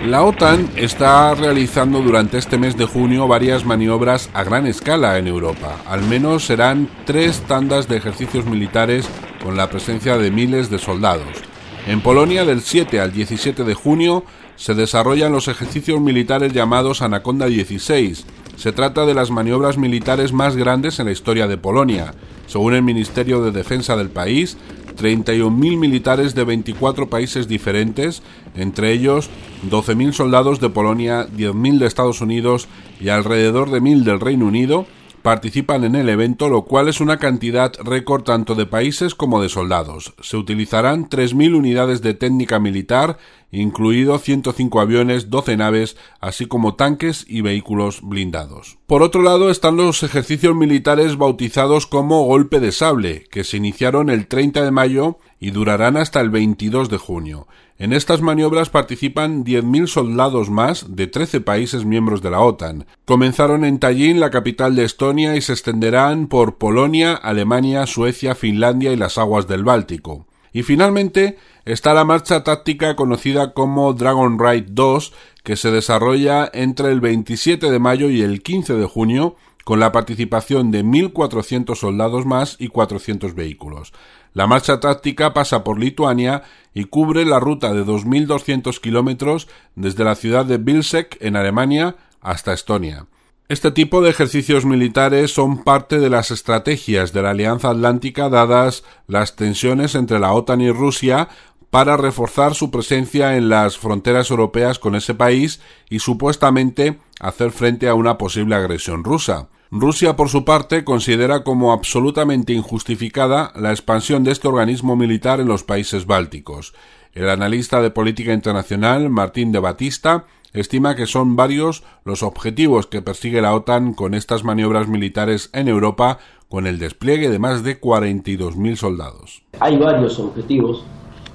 La OTAN está realizando durante este mes de junio varias maniobras a gran escala en Europa. Al menos serán 3 tandas de ejercicios militares con la presencia de miles de soldados. En Polonia, del 7 al 17 de junio, se desarrollan los ejercicios militares llamados Anaconda 16. Se trata de las maniobras militares más grandes en la historia de Polonia. Según el Ministerio de Defensa del país, 31.000 militares de 24 países diferentes, entre ellos 12.000 soldados de Polonia, 10.000 de Estados Unidos y alrededor de 1.000 del Reino Unido, participan en el evento, lo cual es una cantidad récord tanto de países como de soldados. Se utilizarán 3.000 unidades de técnica militar, incluido 105 aviones, 12 naves, así como tanques y vehículos blindados. Por otro lado están los ejercicios militares bautizados como Golpe de Sable, que se iniciaron el 30 de mayo y durarán hasta el 22 de junio. En estas maniobras participan 10.000 soldados más de 13 países miembros de la OTAN. Comenzaron en Tallinn, la capital de Estonia, y se extenderán por Polonia, Alemania, Suecia, Finlandia y las aguas del Báltico. Y finalmente está la marcha táctica conocida como Dragon Ride 2, que se desarrolla entre el 27 de mayo y el 15 de junio, con la participación de 1.400 soldados más y 400 vehículos. La marcha táctica pasa por Lituania y cubre la ruta de 2.200 kilómetros desde la ciudad de Vilseck, en Alemania, hasta Estonia. Este tipo de ejercicios militares son parte de las estrategias de la Alianza Atlántica dadas las tensiones entre la OTAN y Rusia para reforzar su presencia en las fronteras europeas con ese país y supuestamente hacer frente a una posible agresión rusa. Rusia, por su parte, considera como absolutamente injustificada la expansión de este organismo militar en los países bálticos. El analista de política internacional, Martín de Batista, estima que son varios los objetivos que persigue la OTAN con estas maniobras militares en Europa, con el despliegue de más de 42.000 soldados. Hay varios objetivos.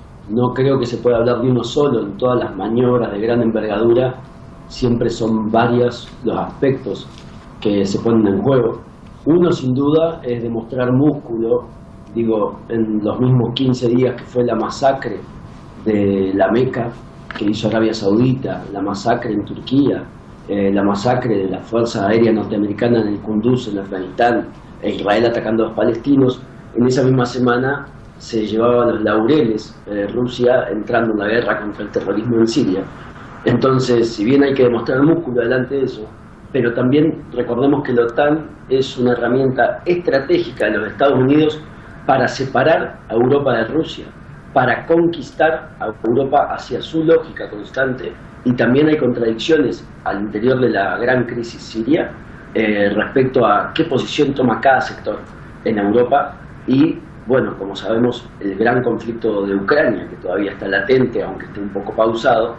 No creo que se pueda hablar de uno solo. En todas las maniobras de gran envergadura siempre son varios los aspectos que se ponen en juego. Uno, sin duda, es demostrar músculo. En los mismos 15 días que fue la masacre de la Meca que hizo Arabia Saudita, la masacre en Turquía, la masacre de la Fuerza Aérea Norteamericana en el Kunduz, en Afganistán, e Israel atacando a los palestinos, en esa misma semana se llevaba los laureles Rusia entrando en la guerra contra el terrorismo en Siria. Entonces, si bien hay que demostrar músculo delante de eso, pero también recordemos que la OTAN es una herramienta estratégica de los Estados Unidos para separar a Europa de Rusia, para conquistar a Europa hacia su lógica constante. Y también hay contradicciones al interior de la gran crisis siria respecto a qué posición toma cada sector en Europa y, bueno, como sabemos, el gran conflicto de Ucrania, que todavía está latente, aunque esté un poco pausado,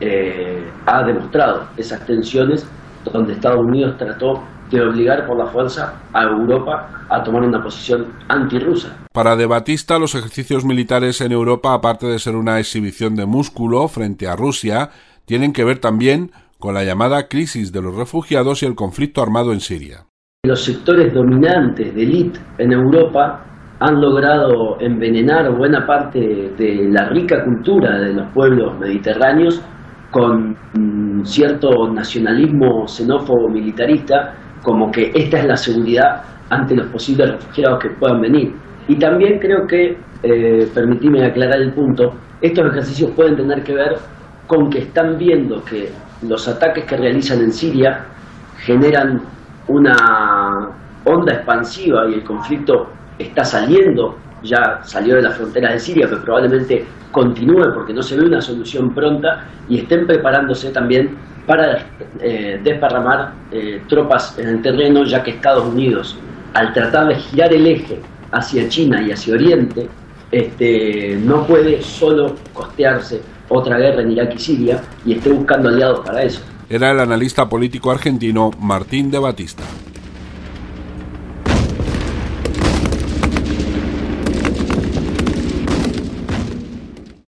ha demostrado esas tensiones donde Estados Unidos trató de obligar por la fuerza a Europa a tomar una posición antirrusa. Para De Batista, los ejercicios militares en Europa, aparte de ser una exhibición de músculo frente a Rusia, tienen que ver también con la llamada crisis de los refugiados y el conflicto armado en Siria. Los sectores dominantes de élite en Europa han logrado envenenar buena parte de la rica cultura de los pueblos mediterráneos con cierto nacionalismo xenófobo militarista, como que esta es la seguridad ante los posibles refugiados que puedan venir. Y también creo que, permitime aclarar el punto, estos ejercicios pueden tener que ver con que están viendo que los ataques que realizan en Siria generan una onda expansiva y el conflicto está saliendo, ya salió de las fronteras de Siria, pero probablemente continúe porque no se ve una solución pronta y estén preparándose también para desparramar tropas en el terreno, ya que Estados Unidos, al tratar de girar el eje hacia China y hacia Oriente, no puede solo costearse otra guerra en Irak y Siria y esté buscando aliados para eso. Era el analista político argentino Martín de Batista.